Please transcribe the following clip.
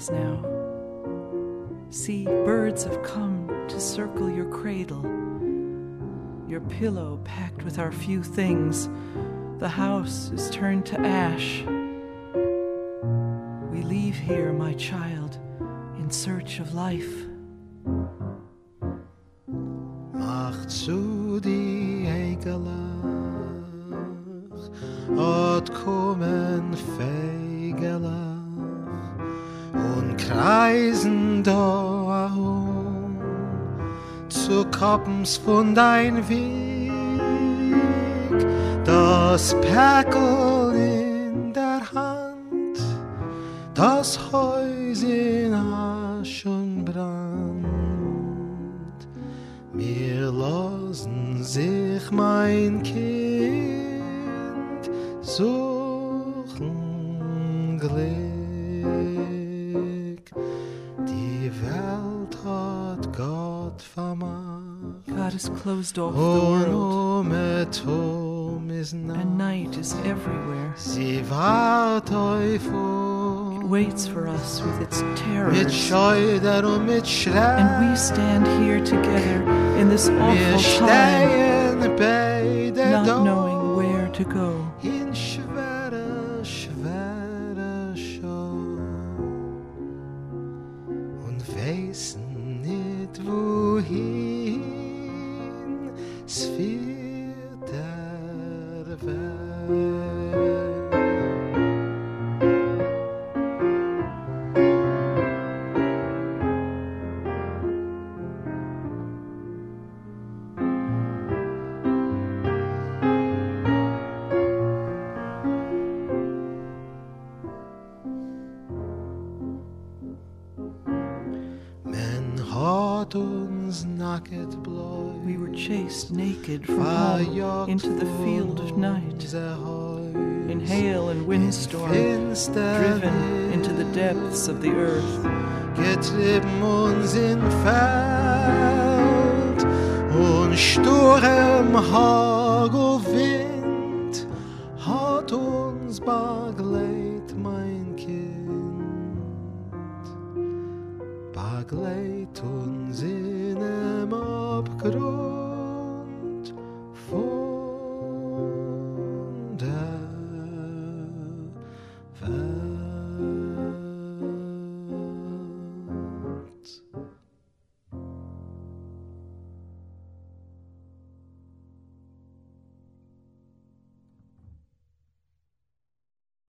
skies now. See, birds have come to circle your cradle, your pillow packed with our few things. The house is turned to ash. We leave here, my child, in search of life. Macht zu die Egelach, od kommen Fegelach und kreisen da herum zu Koppens von dein Weg, das Päckl in der Hand, das Haus in Asch und Brand. Mir lassen sich mein Kind suchen Glück. Die Welt hat Gott vermacht. God has closed off the world, And and night is everywhere. Sie wart euch It waits for us with its mit terrors. Scheuder und mit Schreck. And we stand here together in this Wir awful time, stehen beide not da knowing where to go. in schwere, schwere Schau und wissen nicht wohin es führt der Weg. Hat uns nacket bläu, We were chased naked from home into the field of night, in hail and windstorm, driven into the depths of the earth. getrieben uns in Feld und Sturm, Hagel, Wind hat uns begleit, mein Kind, begleit uns in einem Abgrund.